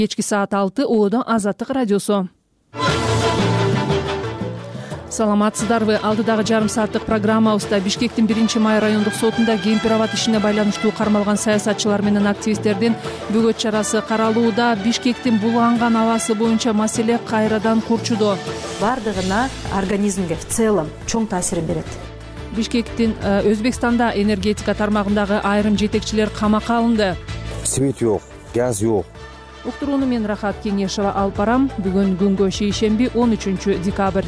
Кечки саат 6 Оодо Азаттык радиосу. Саламатсыздарбы? Алдыдагы жарым сааттык программабызда Бишкектин 1-май райондук сотунда кемпир абад ишине байланыштуу кармалган саясатчылар менен активисттердин бөгөт чарасы каралууда. Бишкектин булганган абасы боюнча маселе кайрадан курчудо. Бардыгына организмге в целом чоң таасирин берет. Бишкектин Өзбекстанда энергетика тармагындагы айрым жетекчилер камакка алынды. Свет жок, газ жок. Уктурууну мен Рахат Кеңешова алып барам. Бүгүн күнгө шейшемби 13 декабрь.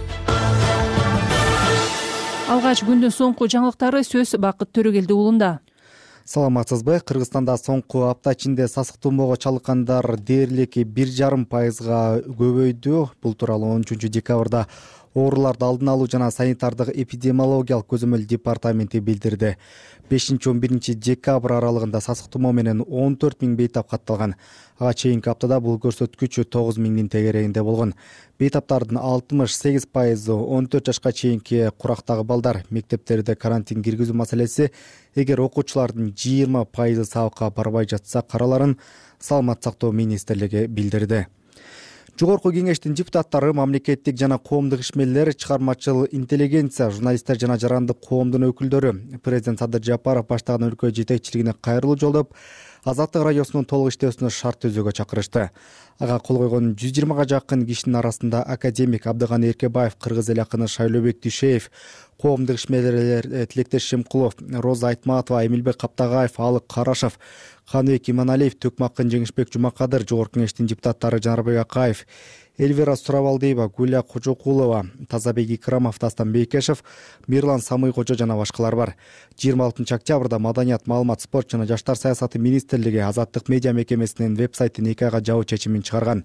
Алгач күндүн соңку жаңылыктары сөз Бакыт Төрөгелди уулунда. Саламатсызбы? Кыргызстанда соңку апта ичинде сасык тумоого чалдыккандар дээрлик 1,5%га көбөйдү. Бул тууралуу 13 декабрда ооруларды алдын алуу жана санитардык эпидемиологиялык көзөмөл департаменти билдирди. 5-11 декабрь аралыгында сасык тумоо менен 14 000 бейтап катталган. Ага чейинки аптада бул көрсөткүч 9 000 тегерегинде болгон. Бейтаптардын 68% 14 жашка чейинки курактагы балдар. Мектептерде карантин киргизүү маселеси эгер окуучулардын 20% сабакка барбай жатса караларын Саламат сактоо министрлиги билдирди. Жогорку кеңештин депутаттары, мамлекеттик жана коомдук ишмерлер, чыгармачыл интеллигенция, журналисттер жана жарандык коомдун өкүлдөрү президент Садыр Жапаров баштаган өлкө жетекчилигине кайрылуу жолдоп, Азаттык радиосунун толук иштөөсүнө шарт түзүүгө чакырышты. Ага кол койгон 120 жакын кишинин арасында академик Абдыганы Эркебаев, кыргыз эл акыны Шайлообек Дүйшеев, коомдук ишмерлер Тилектеш Шимкулов, Роза Айтматова, Эмилбек Каптагаев, Алык Карашев, Каныбек Иманалиев, Төкмакын Жеңишбек Жумакадыр, Жогорку кеңештин депутаттары Жанарбек Акаев, Эльвира Сурабалдиева, Гүлия Кожокулова, Тазабек Икрамов, Дастан Бейкешев, Мирлан Самый Кожо жана башкалар бар. 26 октябрда Маданият, маалымат, спорт жана жаштар саясаты министрлиги Азаттык медиа мекемесинин веб-сайтын 2 айга жабуу чечимин чыгарган.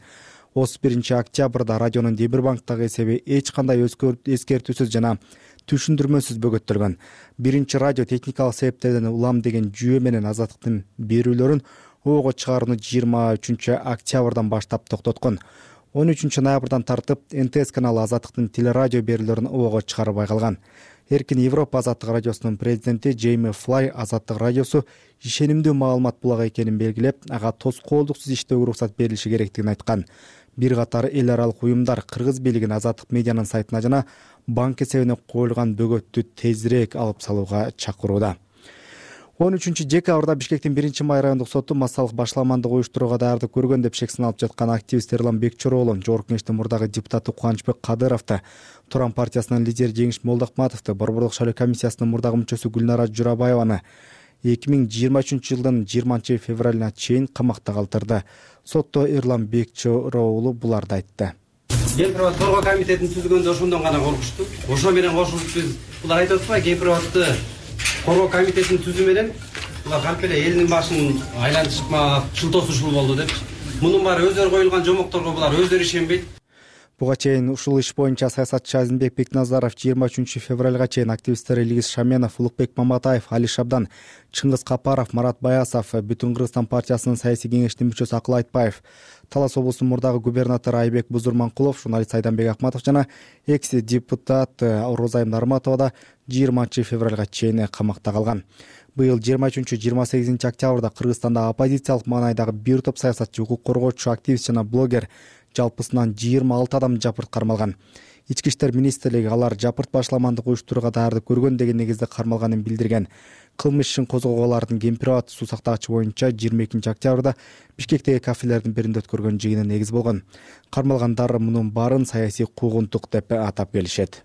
31 октябрда радионун Демир банктагы эсеби эч кандай эскертүүсүз жана түшүндүрмөсүз бөгөттөлгөн. Биринчи радио техникалык себептерден улам деген жүйө менен азаттыктын берүүлөрүн оого чыгарууну 23 октябрдан баштап токтоткон. 13 ноябрдан тартып НТС каналы азаттыктын телерадио берүүлөрүн оого чыгарбай калган. Эркин Европа Азаттык радиосунун президенти Джейми Флай Азаттык радиосу ишенимдүү маалымат булак экенин белгилеп, ага тоскоолдуксуз иштөөгө уруксат берилиши керектигин айткан. Бир катар эл аралык уюмдар кыргыз бийлигин Азаттык медианын сайтына жана банк эсебине коюлган бөгөттү тезирээк алып салууга чакырууда. 13 декабрда Бишкектин 1-май райондук соту массалык башламандык уюштурууга даярдык көргөн деп шек сыналып жаткан активист Эрлан Бекчороолу, Жогорку кеңештин мурдагы депутаты Кубанычбек Кадыровду, Туран партиясынын лидери Жеңиш Молдохматовду, Борбордук шайлоо комиссиясынын мурдагы мүчөсү Гүлнара Журабаеваны 2023 жылдын 20 февралына чейин камакта калтырды. Сотто Эрлан Бекчороолу буларды айтты. Кемпир абад торгоо комитетин түзгөндө ошондон гана коркуштук. Ошо менен кошулуп биз булар айтып атпайбы, кемпир абадты торгоо комитетин түзүү менен булар кантип эле элдин башын айлантышмак, шылтоосу ушул болду деп. Мунун баары өздөрү коюлган жомокторго булар өздөрү ишенбейт. Буга чейин ушул иш боюнча саясатчы Азимбек Бекназаров 23 февралга чейин активисттер Илгиз Шаменов, Улукбек Маматаев, Али Шабдан, Чыңгыз Капаров, Марат Баясов, Бүтүн Кыргызстан партиясынын саясий кеңештин мүчөсү Акыл Айтбаев, Талас облусунун мурдагы губернатору Айбек Бузурманкулов, журналист Айданбек Акматов жана экс-депутат Роза Нарматова да 20 февралга чейин камакта калган. Быйыл 23-28 октябрда Кыргызстанда оппозициялык маанайдагы бир топ саясатчы, укук коргоочу, активист жана блогер жалпысынан 26 адам жапырт кармалган. Ички иштер министрлиги алар жапырт башламандык уюштурууга даярдык көргөн деген негизде кармалганын билдирген. Кылмыш ишин козгогоолардын кемпир абад суу сактагычы боюнча 22 октябрда Бишкектеги кафелердин биринде өткөргөн жыйыны негиз болгон. Кармалгандар мунун баарын саясий куугунтук деп атап келишет.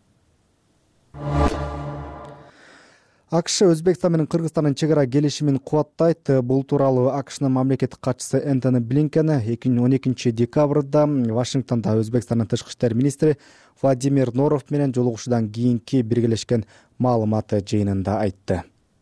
АКШ Өзбекстан менен Кыргызстандын чек ара келишимин кубаттайт. Бул тууралуу АКШнын мамлекеттик катчысы Энтони Блинкен 12 декабрда Вашингтонда Өзбекстандын тышкы иштер министри Владимир Норов менен жолугушуудан кийинки биргелешкен маалымат жыйынында айтты.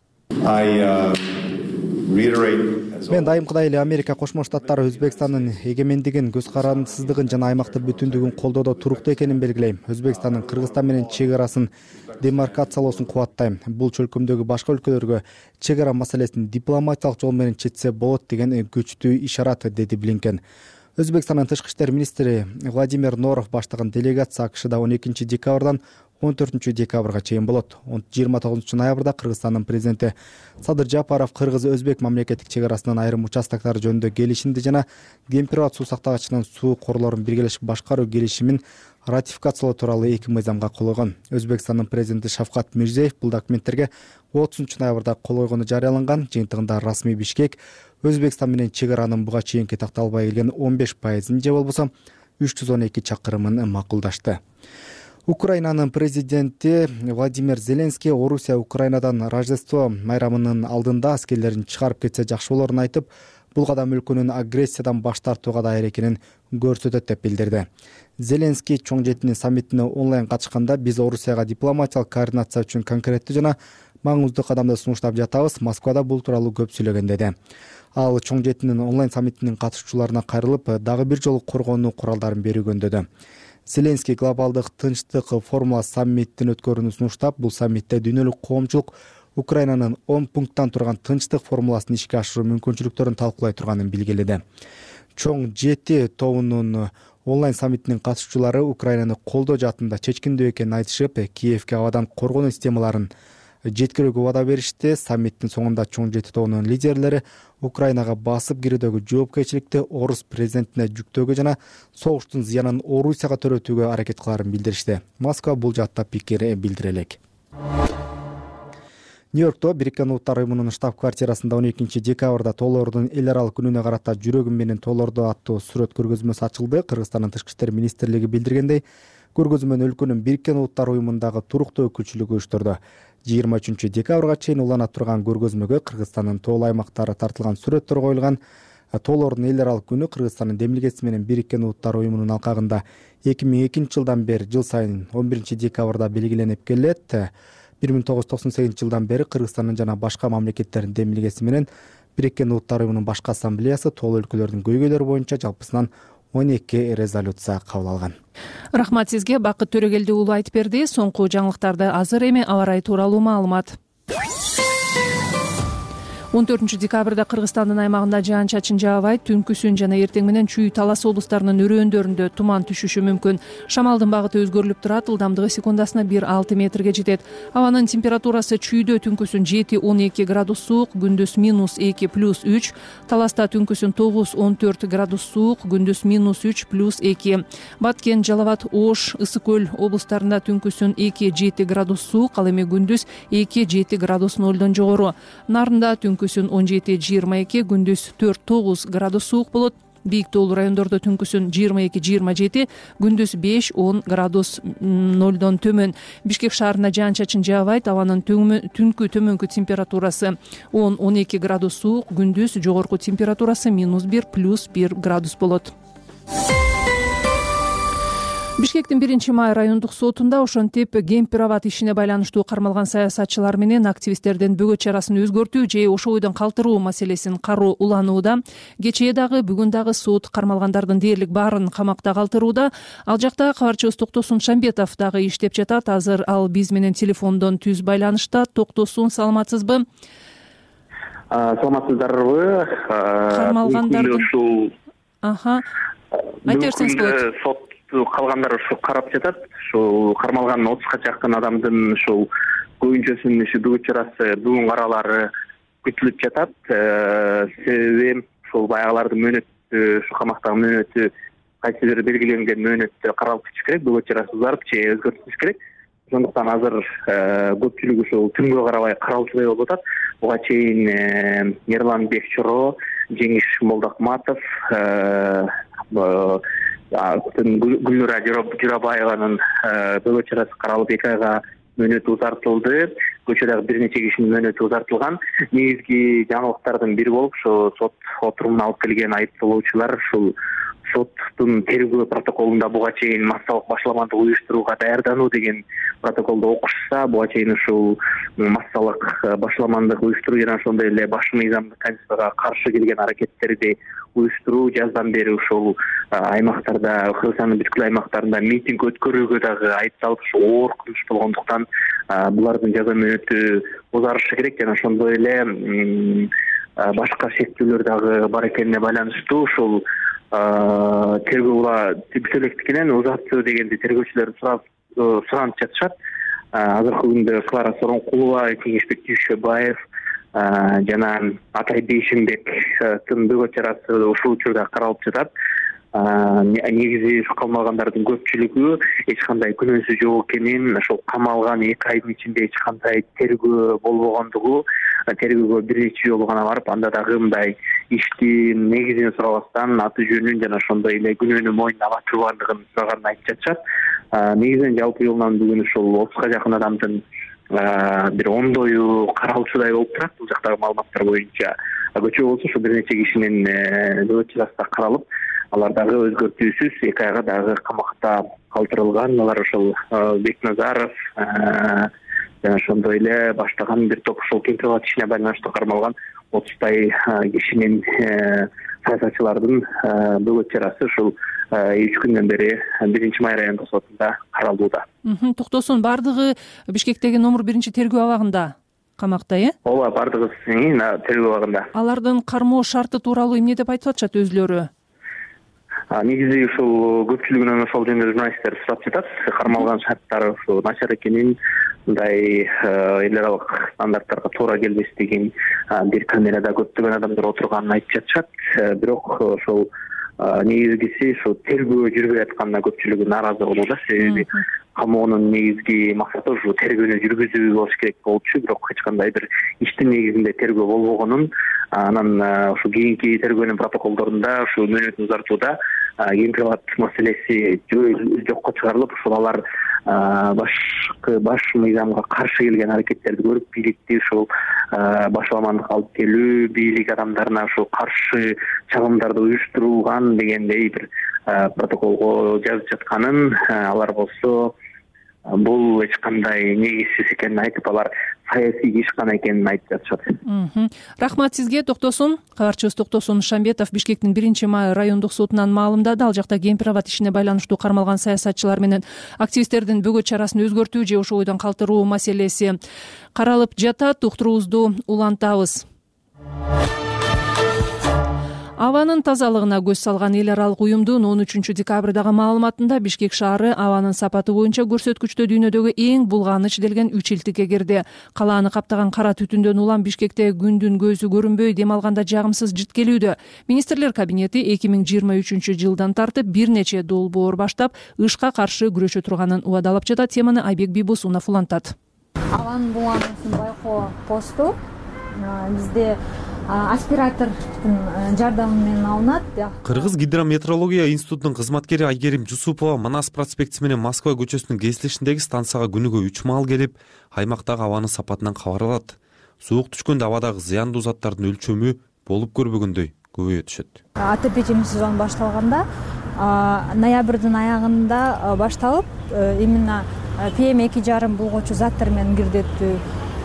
Мен дайымкыдай эле Америка Кошмо Штаттары Өзбекстандын эгемендигин, көз карандысыздыгын жана аймактык бүтүндүгүн колдоодо туруктуу экенин белгилейм. Өзбекстандын Кыргызстан менен чек арасын демаркациялоосун кубаттайм. Бул чөлкөмдөгү башка өлкөлөргө чек ара маселесин дипломатиялык жол менен чечсе болот деген күчтүү ишарат, деди Блинкен. Өзбекстандын тышкы иштер министри Владимир Норов баштаган делегация АКШда 12 декабрдан 14-декабрга чейин болот. 29-ноябрда Кыргызстандын президенти Садыр Жапаров кыргыз-өзбек мамлекеттик чек арасынын айрым участоктары жөнүндө келишимди жана Ген-Приват суу сактагычынын суу корлорун биргелешип башкаруу келишимин ратификациялоо тууралуу 2 мыйзамга кол койгон. Өзбекстандын президенти Шавкат Мирзиеев бул документтерге 30-ноябрда кол койгону жарыяланган. Жыйынтыгында расмий Бишкек Өзбекстан менен чек аранын буга чейинки такталбай келген 15%-ын же болбосо 312 чакырымын макулдашты. Украинанын президенти Владимир Зеленский Орусия Украинадан Рождество майрамынын алдында аскерлерин чыгарып кетсе жакшы болорун айтып, бул кадам өлкөнүн агрессиядан баш тартууга даяр экенин көрсөтөт деп билдирди. Зеленский чоң жетинин саммитине онлайн катышканда биз Орусияга дипломатиялык координация үчүн конкреттүү жана маңыздуу кадамды сунуштап жатабыз. Москвада бул тууралуу көп сүйлөгөн деди. Ал чоң жетинин онлайн саммитинин катышуучуларына кайрылып, дагы бир жолу коргонуу куралдарын берүүгө өндөдү. Зеленский глобалдык тынчтык формула саммитин өткөрүүнү сунуштап, бул саммитте дүйнөлүк коомчулук Украинанын 10 пункттан турган тынчтык формуласын ишке ашыруу мүмкүнчүлүктөрүн талкуулай турганын белгиледи. Чоң 7 тобунун онлайн саммитинин катышуучулары Украинаны колдоо жаатында чечкиндүү экенин айтышып, Киевке абадан коргонуу системаларын жеткирүүгө убада беришти. Саммиттин соңунда чоң 7 тобунун лидерлери Украинага басып кирүүдөгү жоопкерчиликти Орус президентине жүктөөгө жана согуштун зыянын Орусияга төрөтүүгө аракет кыларын билдиришти. Москва бул жаатта пикир билдире элек. Нью-Йоркто Бириккен Улуттар уюмунун штаб-квартирасында 12-декабрда Тоолордун эл аралык күнүнө карата жүрөгүм менен Тоолордо аттуу сүрөт көргөзмөсү ачылды. Кыргызстандын Тышкы иштер министрлиги билдиргендей, көргөзмөнү өлкөнүн Бириккен Улуттар уюмундагы туруктуу өкүлчүлүгү уюштурду. 23-декабрга чейин улана турган көргөзмөгө Кыргызстандын тоол аймактары тартылган сүрөттөр коюлган. Тоолордун эл аралык күнү Кыргызстандын демилгеси менен Бириккен Улуттар уюмунун алкагында 2002 жылдан бери жыл сайын 11-декабрда белгиленип келет. 1998 жылдан бери Кыргызстандын жана башка мамлекеттердин демилгеси менен Бириккен Улуттар уюмунун башкы ассамблеясы тоол өлкөлөрдүн көйгөйлөрү боюнча жалпысынан 12 резолюция кабыл алган. Рахмат сизге. Бакыт Төрөгелди уулу айтып берди. Соңку жаңылыктарды азыр эми аба ырайы тууралуу маалымат. 14-декабрда Кыргызстандын аймагында жаан-чачын жаабайт, түнкүсүн жана эртең менен Чүй, Талас облустарынын өрөөндөрүндө туман түшүшү мүмкүн. Шамалдын багыты өзгөрүлүп турат, ылдамдыгы секундасына 1-6 метрге жетет. Абанын температурасы Чүйдө түнкүсүн 7-12 градус суук, күндүз -2 + 3, Таласта түнкүсүн 9-14 градус суук, күндүз -3 + 2. Баткен, Жалал абад, Ош, Ысык көл облустарында түнкүсүн 2-7 градус суук, ал эми күндүз 2-7 градус нолдон жогору. Нарында түнкүсүн 17-22, күндүз 4-9 градус суук болот. Бийик тоолуу райондордо түнкүсүн 22-27, күндүз 5-10 градус нолдон төмөн. Бишкек шаарында жаан-чачын жаабайт, абанын түнкү төмөнкү температурасы 10-12 градус суук, күндүз жогорку температурасы -1 + 1 градус болот. Бишкектин 1-май райондук сотунда ошентип Ген-Приват ишине байланыштуу кармалган саясатчылар менен активисттердин бөгөт чарасын өзгөртүү же ошо бойдон калтыруу маселесин кароо уланууда. Кечээ дагы, бүгүн дагы сот кармалгандардын дээрлик баарын камакта калтырууда. Ал жакта кабарчыбыз Токтосун Шамбетов дагы иштеп жатат. Азыр ал биз менен телефондон түз байланышта. Токтосун, саламатсызбы? Саламатсыздарбы? Кармалгандардын ушул айта берсеңиз болот. Калгандар ушу карап жатат. Ушул кармалган 30га жакын адамдын ушул көбүнчөсүнүн бөгөт чарасы, бүгүн каралары күтүлүп жатат. Себеби ушул баягылардын мөөнөтү, ушу камактагы мөөнөтү кайсы бир белгиленген мөөнөттө каралып кетиш керек, бөгөт чарасы узарып же өзгөртүлүш керек. Ошондуктан азыр көпчүлүк ушул түнгө карабай каралчудай болуп атат. Буга чейин Ерлан Бекчоро, Жеңиш Молдокматов, Гүлнура Журабаеванын бөгөт чарасы каралып 2 айга мөөнөтү узартылды. Көчөдөгү бир нече кишинин мөөнөтү узартылган. Негизги жаңылыктардын бири болуп, ошо сот отурумуна алып келген айыпталуучулар ушул соттун тергөө протоколунда буга чейин массалык башламандык уюштурууга даярдануу деген протоколду окушса, буга чейин ушул массалык башламандык уюштуруу жана ошондой эле баш мыйзамдык конституцияга каршы келген аракеттерди уюштуруу, жаздан бери ушул аймактарда, Кыргызстандын бүткүл аймактарында митинг өткөрүүгө дагы айыпталып, ушул оор кылмыш болгондуктан булардын жаза мөөнөтү узарышы керек жана ошондой эле башка шектүүлөр дагы бар экенине байланыштуу ушул тергөө бүтө электикинен узартуу дегенди тергөөчүлөр суранып жатышат. азыркы күндө Клара Сооронкулова, Кеңешбек Дүйшөбаев жана Атай Бейшимбектин бөгөт чарасы ушул учурда каралып жатат. Негизи камалгандардын көпчүлүгү эч кандай күнөөсү жок экенин, ошол камалган 2 айдын ичинде эч кандай тергөө болбогондугу, тергөөгө бир нече жолу гана барып, анда дагы мындай иштин негизин сурабастан аты жөнүн жана ошондой эле күнөөнү мойнуна алып тургандыгын сураганын айтып жатышат. Негизинен жалпы жылынан бүгүн ушул 30га жакын адамдын бир ондою каралуучудай болуп турат бул жактагы маалыматтар боюнча. Көчө болсо ушу бир нече кишинин бөгөт чарасы каралып, алар дагы өзгөртүүсүз 2 айга дагы камакта калтырылган. Алар ошол Бекназаров жана ошондой эле баштаган бир топ ошол Кемпирабад ишине байланыштуу кармалган 30тай кишинин саясатчылардын бөгөт чарасы ушул 3 күндөн бери 1-Май райондук сотунда каралууда. Токтосун бардыгы Бишкектеги номер 1 тергөө абагында камакта, Ооба, бардыгы тергөө абагында. Алардын кармоо шарты тууралуу эмне деп айтып атышат өзүлөрү? Негизи ушул көпчүлүгүнөн ошол жөнүндө журналисттер сурап жатат. Кармалган шарттары ушул начар экенин, мындай эл аралык стандарттарга туура келбестигин, бир камерада көптөгөн адамдар отурганын айтып жатышат. Бирок ошол негизгиси ушул тергөө жүрбөй атканына көпчүлүгү нааразы болууда. Себеби камоонун негизги максаты ушул тергөөнү жүргүзүү болуш керек болчу, бирок эч кандай бир иштин негизинде тергөө болбогонун, анан ушул кийинки тергөөнүн протоколдорунда ушул мөөнөтүн узартууда Кемпирабад маселеси жокко чыгарылып, ушул алар баш мыйзамга каршы келген аракеттерди көрүп, бийликти ушул башаламандыкка алып келүү, бийлик адамдарына ушул каршы чагымдарды уюштурулган дегендей бир протоколго жазып жатканын, алар болсо бул эч кандай негизсиз экенин айтып, алар саясий иш гана экенин айтып жатышат. Рахмат сизге, Токтосун. Кабарчыбыз Токтосун Шамбетов Бишкектин 1-Май райондук сотунан маалымдады. Ал жакта Кемпирабад ишине байланыштуу кармалган саясатчылар менен активисттердин бөгөт чарасын өзгөртүү же ошол бойдон калтыруу маселеси каралып жатат. Уктуруубузду улантабыз. Абанын тазалыгына көз салган эл аралык уюмдун 13-декабрдагы маалыматында Бишкек шаары абанын сапаты боюнча көрсөткүчтө дүйнөдөгү эң булганыч делген 3 илтикке кирди. Калааны каптаган кара түтүндөн улам Бишкекте күндүн көзү көрүнбөй, дем алганда жагымсыз жыт келүүдө. Министрлер кабинети 2023-жылдан тартып бир нече долбоор баштап, ышка каршы күрөшө турганын убадалап жатат. Теманы Айбек Бийбусунов улантат. Абанын булгануусун байкоо посту бизде аспиратордун жардамы менен алынат. Кыргыз гидрометеорология институтунун кызматкери Айгерим Жусупова Манас проспектиси менен Москва көчөсүнүн кесилишиндеги станцияга күнүгө 3 маал келип, аймактагы абанын сапатынан кабар алат. Суук түшкөндө абадагы зыяндуу заттардын өлчөмү болуп көрбөгөндөй көбөйө түшөт. Отопительный сезон башталганда ноябрдын аягында башталып, именно PM 2,5 булгочу заттар менен кирдеттүү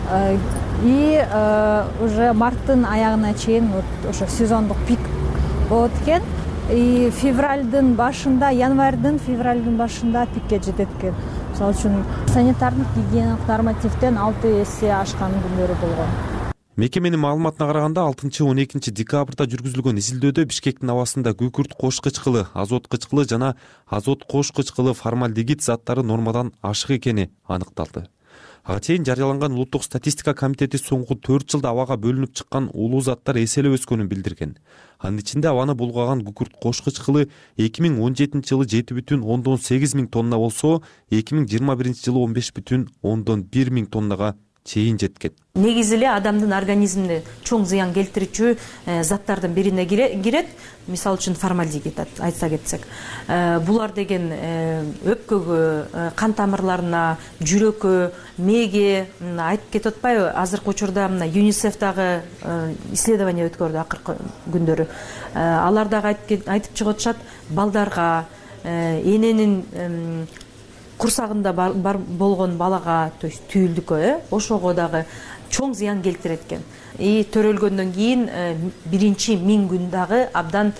и уже марттын аягына чейин ошо сезондук пик болот экен. И февралдын башында, февралдын башында пикке жетет экен. Мисалы үчүн санитардык гигиеналык нормативден 6 эсе ашкан күндөрү болгон. Мекеменин маалыматына караганда 6-12 декабрда жүргүзүлгөн изилдөөдө Бишкектин абасында күкүрт кош кычкылы, азот кычкылы жана азот кош кычкылы формальдегид заттары нормадан ашык экени аныкталды. Ага чейин жарыяланган улуттук статистика комитети соңку 4 жылда абага бөлүнүп чыккан улуу заттар эселеп өскөнүн билдирген. Анын ичинде абаны булгаган күкүрт кош кычкылы 2017-жылы 7,8 миң тонна болсо, 2021-жылы 15,1 миң тоннага чейин жеткен. Негизи эле адамдын организмине чоң зыян келтирүүчү заттардын бирине кирет. Мисалы үчүн формальдегид айтса кетсек. Булар деген өпкөгө, кан тамырларына, жүрөккө, мээге айтып кетип атпайбы? Азыркы учурда мына ЮНИСЕФ дагы исследование өткөрдү акыркы күндөрү. Алар дагы айтып чыгып атышат, балдарга, эненин курсагында бар болгон балага, то есть түйүлдүккө, ошого дагы чоң зыян келтирет экен. И төрөлгөндөн кийин 1-1000 күн дагы абдан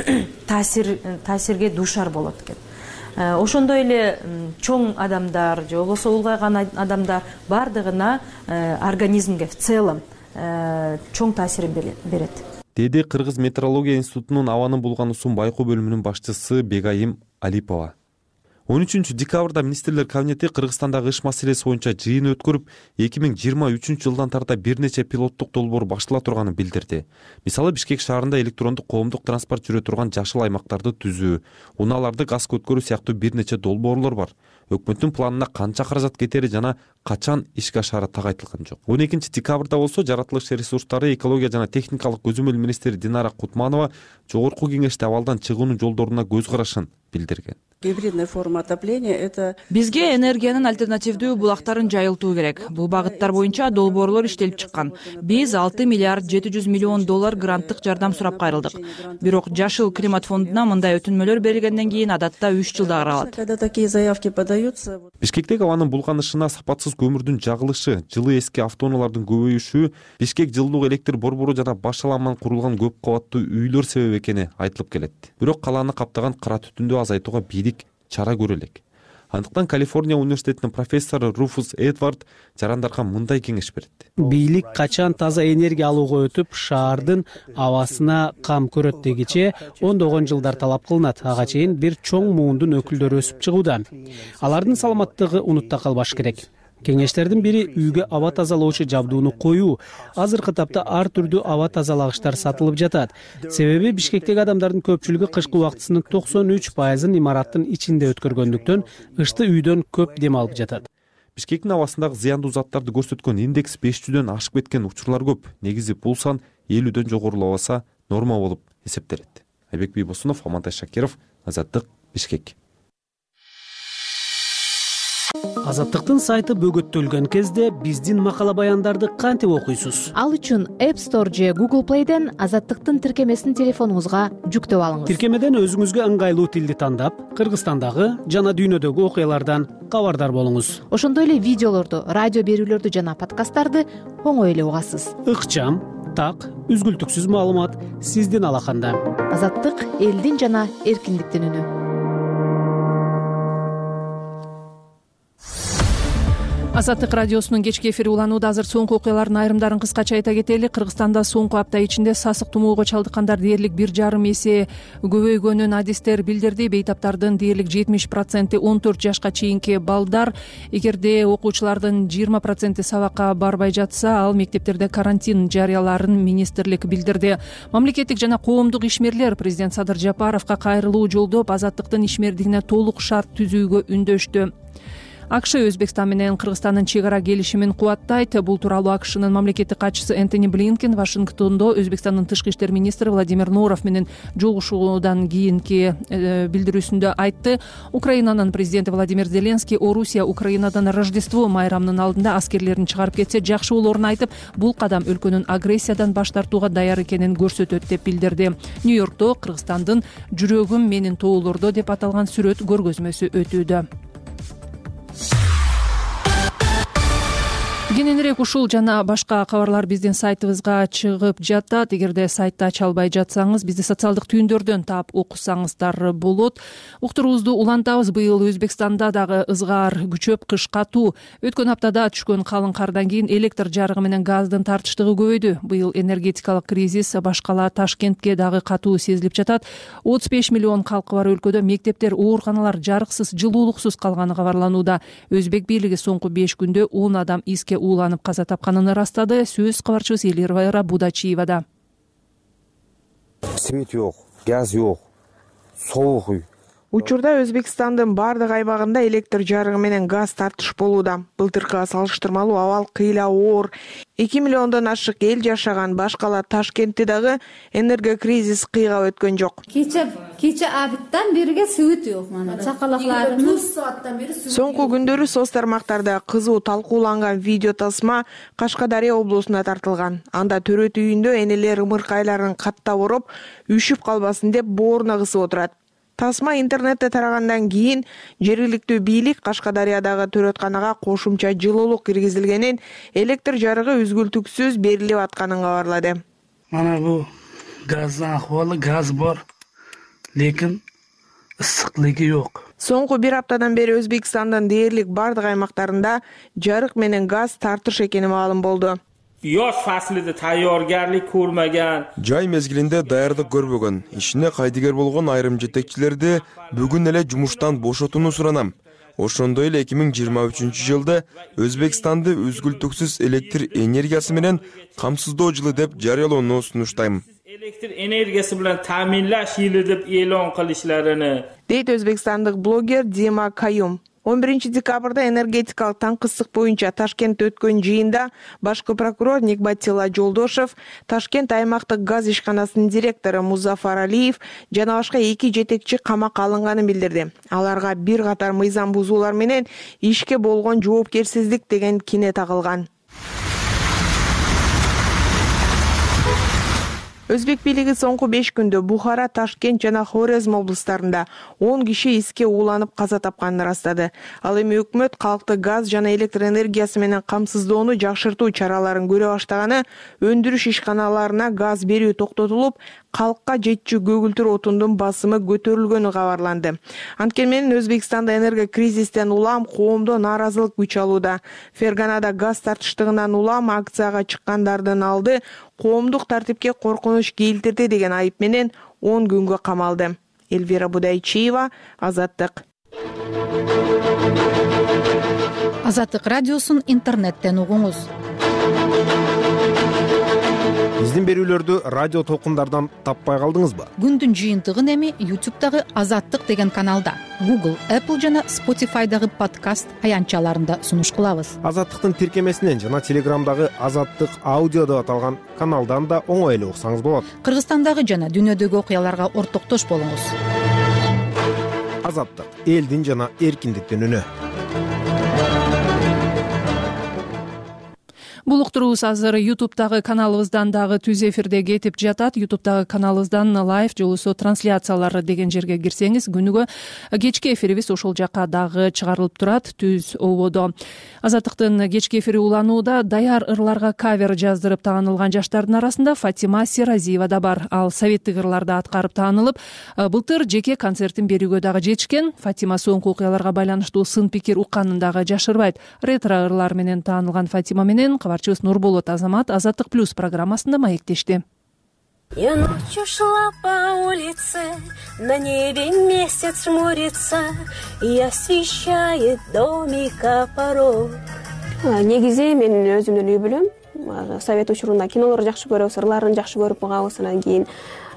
таасирге дуушар болот экен. Ошондой эле чоң адамдар же болбосо улгайган адамдар бардыгына организмге в целом чоң таасирин берет. Деди Кыргыз метеорология институтунун абанын булгануусун байкоо бөлүмүнүн башчысы Бегайым Алипова. 13-декабрда министрлер кабинети Кыргызстандагы иш маселеси боюнча жыйын өткөрүп, 2023-жылдан тарта бир нече пилоттук долбоор баштала турганын билдирди. Мисалы, Бишкек шаарында электрондук коомдук транспорт жүрө турган жашыл аймактарды түзүү, унааларды газга өткөрүү сыяктуу бир нече долбоорлор бар. Өкмөттүн планына канча каражат кетери жана качан ишке ашары так айтылган жок. 12-декабрда болсо жаратылыш ресурстары, экология жана техникалык көзөмөл министри Динара Кутманова жогорку кеңеште абалдан чыгуунун жолдоруна көз карашын билдирген. Гибридная форма отопления — это бизге энергиянын альтернативдүү булактарын жайылтуу керек. Бул багыттар боюнча долбоорлор иштелип чыккан. Биз 6 миллиард 700 миллион доллар гранттык жардам сурап кайрылдык. Бирок жашыл климат фондуна мындай өтүнмөлөр берилгенден кийин адатта 3 жылда каралат. когда такие заявки подаются. Бишкектеги абанын булганышына сапатсыз көмүрдүн жагылышы, жылы эски автоунаалардын көбөйүшү, Бишкек жылуулук электр борбору жана башаламан курулган көп кабаттуу үйлөр себеп экени айтылып келет. Бирок калааны каптаган кара түтүндү азайтууга бийлик чара көрө элек. Андыктан Калифорния университетинин профессору Руфус Эдвард жарандарга мындай кеңеш берет. Бийлик качан таза энергия алууга өтүп, шаардын абасына кам көрөт дегиче ондогон жылдар талап кылынат. Ага чейин бир чоң муундун өкүлдөрү өсүп чыгууда. Алардын саламаттыгы унутта калбаш керек. Кеңештердин бири үйгө аба тазалоочу жабдууну коюу. Азыркы тапта ар түрдүү аба тазалагычтар сатылып жатат. Себеби Бишкектеги адамдардын көпчүлүгү кышкы убактысынын 93%-ын имараттын ичинде өткөргөндүктөн ышты үйдөн көп дем алып жатат. Бишкектин абасындагы зыяндуу заттарды көрсөткөн индекс 500дөн ашып кеткен учурлар көп. Негизи бул сан 50дөн жогорулабаса норма болуп эсептелет. Айбек Бийбосунов, Амантай Шакиров, Азаттык, Бишкек. Азаттыктын сайты бөгөттөлгөн кезде биздин макала баяндарды кантип окуйсуз? Ал үчүн App Store же Google Play'ден Азаттыктын тиркемесин телефонуңузга жүктөп алыңыз. Тиркемеден өзүңүзгө ыңгайлуу тилди тандап, Кыргызстандагы жана дүйнөдөгү окуялардан кабардар болуңуз. Ошондой эле видеолорду, радио берүүлөрдү жана подкасттарды оңой эле угасыз. Ыкчам, так, үзгүлтүксүз маалымат сиздин алаканда. Азаттык — элдин жана эркиндиктин үнү. Азаттык радиосунун кечки эфири уланууда. Азыр соңку окуялардын айрымдарын кыскача айта кетели. Кыргызстанда соңку апта ичинде сасык тумоого чалдыккандар дээрлик 1,5 эсе көбөйгөнүн адистер билдирди. Бейтаптардын дээрлик 70% 14 жашка чейинки балдар. Эгерде окуучулардын 20% сабакка барбай жатса, ал мектептерде карантин жарыяларын министрлик билдирди. Мамлекеттик жана коомдук ишмерлер президент Садыр Жапаровго кайрылуу жолдоп, азаттыктын ишмердигине толук шарт түзүүгө үндөштү. АКШ Өзбекстан менен Кыргызстандын чек ара келишимин кубаттайт. Бул тууралуу АКШнын мамлекеттик катчысы Энтони Блинкен Вашингтондо Өзбекстандын тышкы иштер министри Владимир Норов менен жолугушуудан кийинки билдирүүсүндө айтты. Украинанын президенти Владимир Зеленский Орусия Украинадан Рождество майрамынын алдында аскерлерин чыгарып кетсе жакшы болоорун айтып, бул кадам өлкөнүн агрессиядан баш тартууга даяр экенин көрсөтөт деп билдирди. Нью-Йоркто Кыргызстандын жүрөгүм менин тоолордо деп аталган сүрөт көргөзмөсү өтүүдө. Кененирээк ушул жана башка кабарлар биздин сайтыбызга чыгып жатат. Эгерде сайтты ача албай жатсаңыз, бизди социалдык түйүндөрдөн таап окусаңыздар болот. Уктуруубузду улантабыз. Быйыл Өзбекстанда дагы ызгаар күчөп, кыш катуу. Өткөн аптада түшкөн калың кардан кийин электр жарыгы менен газдын тартыштыгы көбөйдү. Быйыл энергетикалык кризис башкала Ташкентке дагы катуу сезилип жатат. 35 миллион калкы бар өлкөдө мектептер, ооруканалар жарыксыз, жылуулуксуз калганы кабарланууда. Өзбек бийлиги соңку 5 күндө 10 адам иске ууланып каза тапканын ырастады. Сөз кабарчыбыз Элирвайра Будачиевада. Свет жок, газ жок, соок үй. Учурда Өзбекстандын бардык аймагында электр жарыгы менен газ тартыш болууда. Былтыркыга салыштырмалуу абал кыйла оор. 2 миллиондон ашык эл жашаган башкала Ташкентте дагы энерго кризис кыйгап өткөн жок. Кече абиттан бериге свет жок, мана чакалакларыбыз. Соңку күндөрү соц тармактарда кызуу талкууланган видео тасма Кашкадария облусуна тартылган. Анда төрөт үйүндө энелер ымыркайларын каттап ороп, үшүп калбасын деп бооруна кысып отурат. Тасма интернетте тарагандан кийин жергиликтүү бийлик Кашкадариядагы төрөтканага кошумча жылуулук киргизилгенин, электр жарыгы үзгүлтүксүз берилип атканын кабарлады. Мана бул газдын акыбалы, газ бар, лекин ысыктыгы жок. Соңку бир аптадан бери Өзбекстандын дээрлик бардык аймактарында жарык менен газ тартыш экени маалым болду. yoz faslida tayyorgarlik ko'rmagan, жай мезгилинде даярдык көрбөгөн, ишине кайдыгер болгон айрым жетекчилерди бүгүн эле жумуштан бошотууну суранам. Ошондой эле 2023-жылда Өзбекстанды үзгүлтүксүз электр энергиясы менен камсыздоо жылы деп жарыялоону сунуштайм. elektr energiyasi bilan ta'minlash yili deb e'lon qilishlarini дейт өзбекстандык блогер Дима Каюм. 11 декабрда энергетикалык таңкысык боюнча Ташкентте өткөн жыйында башкы прокурор Никбатилла Жолдошев, Ташкент аймактык газ ишканасынын директору Музафар Алиев жана башка 2 жетекчи камакка алынганын билдирди. Аларга бир катар мыйзам бузуулар менен ишке болгон жоопкерсиздик деген кине тагылган. Өзбек бийлиги соңку 5 күндө Бухара, Ташкент жана Хорезм облустарында 10 киши иске ууланып каза тапканын ырастады. Ал эми өкмөт калкты газ жана электр энергиясы менен камсыздоону жакшыртуу чараларын көрө баштаганы, өндүрүш ишканаларына газ берүү токтотулуп, калкка жетчү көгүлтүр отундун басымы көтөрүлгөнү кабарланды. Анткени менен Өзбекстанда энерго кризистен улам коомдо нааразылык күч алууда. Ферганада газ тартыштыгынан улам акцияга чыккандардын алды коомдук тартипке коркунуч келтирди деген айып менен 10 күнгө камалды. Эльвира Будайчиева, Азаттык. Азаттык радиосун интернеттен угуңуз. Биздин берүүлөрдү радио толкундардан таппай калдыңызбы? Күндүн жыйынтыгын эми YouTube'дагы Азаттык деген каналда, Google, Apple жана Spotify'дагы подкаст аянтчаларында сунуш кылабыз. Азаттыктын тиркемесинен жана Телеграмдагы Азаттык аудио деп аталган каналдан да оңой эле уксаңыз болот. Кыргызстандагы жана дүйнөдөгү окуяларга ортоктош болуңуз. Азаттык — элдин жана эркиндиктин үнү. Бул уктуруубуз азыр YouTube'дагы каналыбыздан дагы түз эфирде кетип жатат. YouTube'дагы каналыбыздан лайв же болбосо трансляциялар деген жерге кирсеңиз, күнүгө кечки эфирибиз ошол жака дагы чыгарылып турат түз ободо. Азаттыктын кечки эфири уланууда даяр ырларга кавер жаздырып таанылган жаштардын арасында Фатима Серазиева да бар. Ал советтик ырларды аткарып таанылып, былтыр жеке концертин берүүгө дагы жетишкен. Фатима соңку окуяларга байланыштуу сын пикир укканын дагы жашырбайт. Ретро ырлар менен таанылган Фатима менен кабарчыбыз Нурболот Азамат Азаттык плюс программасында маектешти. Я ночью шла по улице, на небе месяц жмурится и освещает домика порог. Негизи мен өзүмдүн үй бүлөм совет учурунда кинолорду жакшы көрөбүз, ырларын жакшы көрүп багабыз. Анан кийин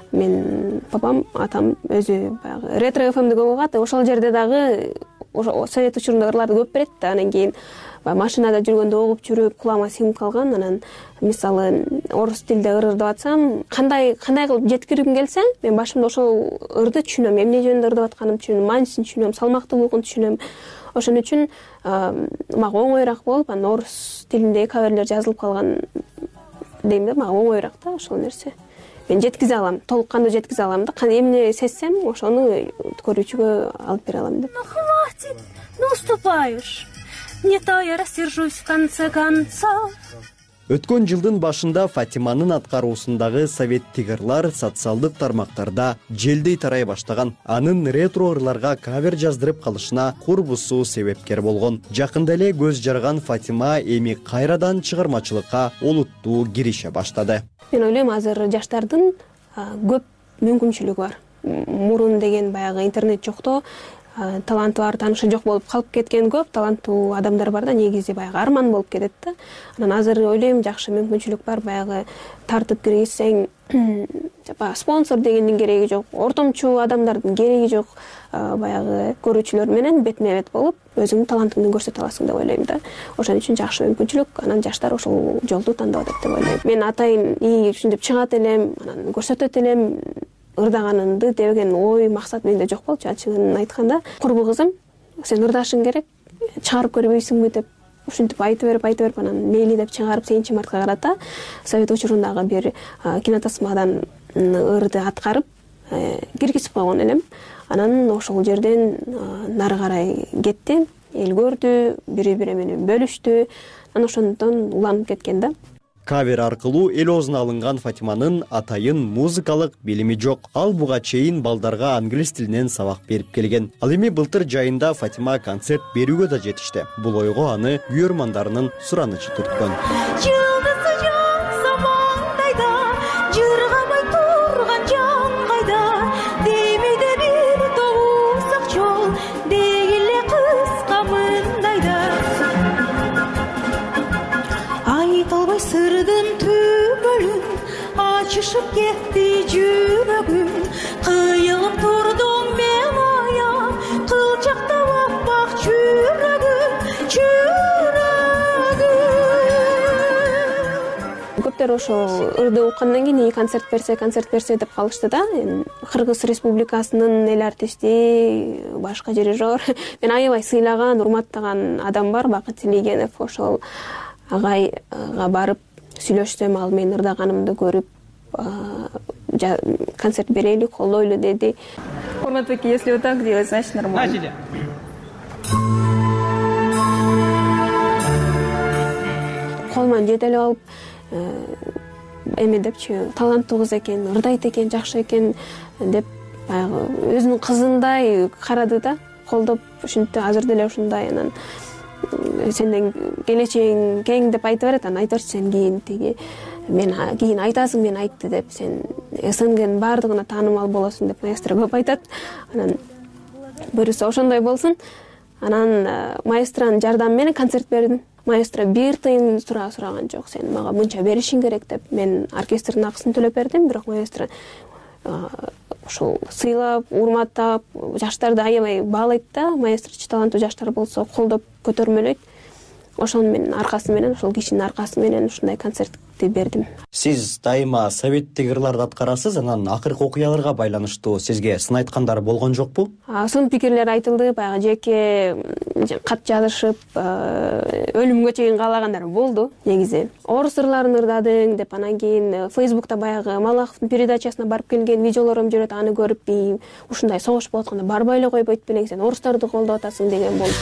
мен папам, атам өзү баягы ретро ФМди көп угат. Ошол жерде дагы совет учурунда ырларды көп берет да. Анан кийин машинада жүргөндө угуп жүрүп кулагыма сиңип калган. Анан мисалы орус тилде ыр ырдап атсам, кандай кылып жеткиргим келсе, мен башымда ошол ырды түшүнөм, эмне жөнүндө ырдап атканымды түшүнөм, маанисин түшүнөм, салмактуулугун түшүнөм. Ошон үчүн мага оңоюраак болуп, анан орус тилинде каверлер жазылып калган дейм да, мага оңоюраак да ошол нерсе. Мен жеткизе алам, толук кандуу жеткизе алам да, эмне сезсем, ошону көрүүчүгө алып бере алам деп. Ну хватит, ну уступаешь. Не то я рассержусь в конце концов. Өткөн жылдын башында Фатиманын аткаруусундагы советтик ырлар социалдык тармактарда желдей тарай баштаган. Анын ретро ырларга кавер жаздырып калышына курбусу себепкер болгон. Жакында эле көз жарган Фатима эми кайрадан чыгармачылыкка олуттуу кирише баштады. Мен ойлойм, азыр жаштардын көп мүмкүнчүлүгү бар. Мурун деген баягы интернет жокто, таланты бар, таанышы жок болуп калып кеткен көп таланттуу адамдар бар да, негизи баягы арман болуп кетет да. Анан азыр ойлойм, жакшы мүмкүнчүлүк бар, баягы тартып киргизсең, спонсор дегендин кереги жок, ортомчу адамдардын кереги жок, баягы көрүүчүлөр менен бетме бет болуп, өзүңдүн талантыңды көрсөтө аласың деп ойлойм да. Ошон үчүн жакшы мүмкүнчүлүк, анан жаштар ошол жолду тандап атат деп ойлойм. Мен атайын ушинтип чыгат элем, анан көрсөтөт элем, ырдаганымды деген ой, максат менде жок болчу. Ачыгын айтканда, курбу кызым, сен ырдашың керек, чыгарып көрбөйсүңбү деп ушинтип айтып берип, анан мейли деп чыгарып сегинчи мартка карата совет учурундагы бир кинотасмадан ырды аткарып киргизип койгон элем. Анан ошол жерден нары карай кетти, эл көрдү, бири-бири менен бөлүштү. Анан ошондон уланып кеткен да. Кавер аркылуу эл оозуна алынган Фатиманын атайын музыкалык билими жок. Ал буга чейин балдарга англис тилинен сабак берип келген. Ал эми былтыр жайында Фатима концерт берүүгө да жетишти. Бул ойго аны күйөрмандарынын суранычы түрткөн. Ышып кетти жүрөгүм, кыйылып турдум мен аяп, кылчактап аппак жүрөгүм. Көптөр ошол ырды уккандан кийин концерт берсе деп калышты да. Кыргыз Республикасынын эл артисти, башка дирижер, мен аябай сыйлаган, урматтаган адам бар, Бакыт Тилегенов. Ошол агайга барып сүйлөшсөм, ал менин ырдаганымды көрүп, концерт берели, колдойлу деди. Урматбек, если вот так делать, значит нормально. Колман жетелеп алып, эме депчи, таланттуу кыз экен, ырдайт экен, жакшы экен деп, баягы өзүнүн кызындай карады да, колдоп, ушинтип азыр деле ушундай, анан сенден келечегиң кең деп айтып берет, анан айтып сен кийин тиги мен кийин айтасың, мен айтты деп, сен СНГнын баардыгына таанымал болосуң деп маэстро көп айтат. Анан буюрса ошондой болсун. Анан маэстронун жардамы менен концерт бердим. Маэстро бир тыйын сураган жок, сен мага мынча беришиң керек деп. Мен оркестрдин акысын төлөп бердим, бирок маэстро ушул сыйлап, урматтап, жаштарды аябай баалайт да. Маэстро таланттуу жаштар болсо колдоп көтөрмөлөйт. Ошонун менен аркасы менен, ошол кишинин аркасы менен ушундай концертти бердим. Сиз дайыма советтик ырларды аткарасыз, анан акыркы окуяларга байланыштуу сизге сын айткандар болгон жокпу? Сын пикирлер айтылды, баягы жеке кат жазышып, өлүмгө чейин каалагандар болду. Негизи орус ырларын ырдадың деп, анан кийин Facebook'та баягы Малаховдун передачасына барып келген видеолорум жүрөт, аны көрүп, ушундай согуш болуп атканда барбай эле койбойт белең, сен орустарды колдоп атасың деген болду.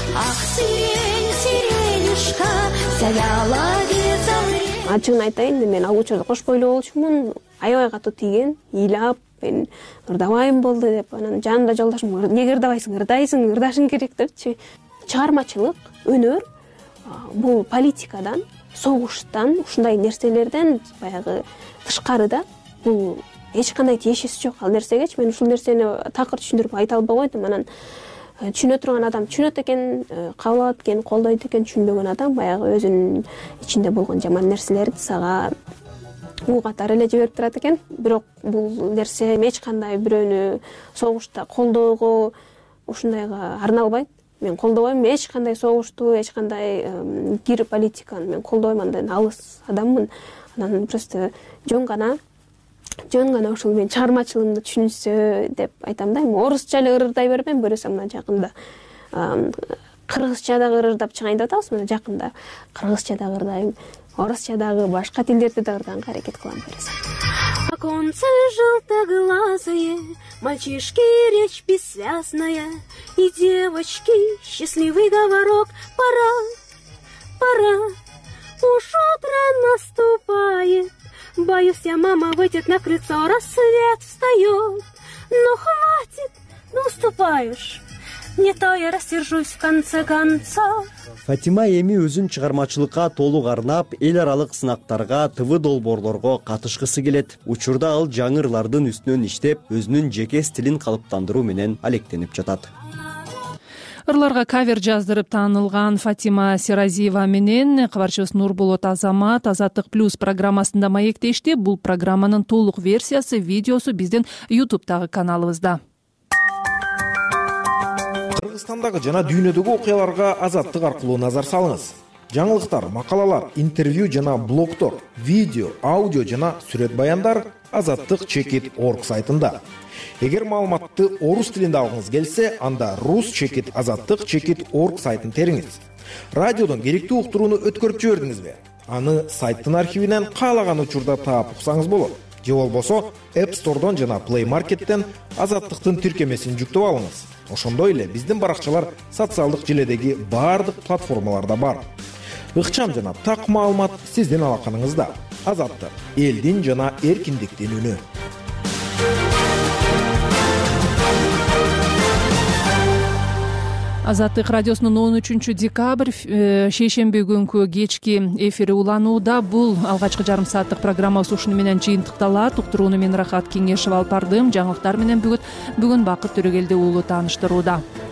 Ачыгын айтайын, мен ал учурда кошпой эле болчумун, аябай катуу тийген, ыйлап, мен ырдабайм болду деп, анан жанымда жолдошум, эмнеге ырдабайсың, ырдашың керек депчи. Чыгармачылык, өнөр бул политикадан, согуштан, ушундай нерселерден баягы тышкарыда, бул эч кандай тиешеси жок ал нерсегечи. Мен ушул нерсени такыр түшүндүрүп айта албай койдум. Анан түшүнө турган адам түшүнөт экен, кабыл алат экен, колдойт экен, түшүнбөгөн адам баягы өзүнүн ичинде болгон жаман нерселерди сага уу катары эле жиберип турат экен. Бирок бул нерсе эч кандай бирөөнү согушта колдоого, ушундайга арналбайт. Мен колдобойм эч кандай согушту, эч кандай кир политиканы мен колдобойм, андан алыс адаммын. Анан просто жөн гана ушул мен чыгармачылыгымды түшүнсө деп айтам да. Орусча эле ырдай бербейм, көрөсөм мына жакында кыргызча дагы ырдап чыгайын деп атабыз. Мына жакында кыргызча дагы ырдайм, орусча дагы, башка тилдерди да ырдаганга аракет кылам көрөсөм. Оконце желтоглазое, мальчишки речь бессвязная, и девочки счастливый говорок. Пора, уж утро наступает. Боюсь я, мама выйдет на крыльцо, рассвет встает. Ну хватит, ну уступаешь, не то я рассержусь в конце концов. Фатима эми өзүн чыгармачылыкка толук арнап, эл аралык сынактарга, ТВ долбоорлорго катышкысы келет. Учурда ал жаңы ырлардын үстүнөн иштеп, өзүнүн жеке стилин калыптандыруу менен алектенип жатат. Ырларга кавер жаздырып таанылган Фатима Серазиева менен кабарчыбыз Нурболот Азамат Азаттык плюс программасында маектешти. Бул программанын толук версиясы, видеосу биздин YouTube'дагы каналыбызда. Кыргызстандагы жана дүйнөдөгү окуяларга Азаттык аркылуу назар салыңыз. Жаңылыктар, макалалар, интервью жана блогдор, видео, аудио жана сүрөт баяндар azattik.org сайтында. Эгер маалыматты орус тилинде алгыңыз келсе, анда rus.azattik.org сайтын териңиз. Радиодон керектүү уктурууну өткөрүп жибердиңизби? Аны сайттын архивинен каалаган учурда таап уксаңыз болот. Же болбосо App Store'дон жана Play Market'тен Азаттыктын тиркемесин жүктөп алыңыз. Ошондой эле биздин баракчалар социалдык желедеги баардык платформаларда бар. Ыкчам жана так маалымат сиздин алаканыңызда. Азаттык — элдин жана эркиндиктин үнү. Азаттык радиосунун 13 декабрь шейшемби күнкү кечки эфири уланууда. Бул алгачкы жарым сааттык программабыз ушуну менен жыйынтыкталат. Уктурууну мен Рахат Кеңешева алып бардым. Жаңылыктар менен бүгүн Бакыт Төрөгелди уулу тааныштырууда.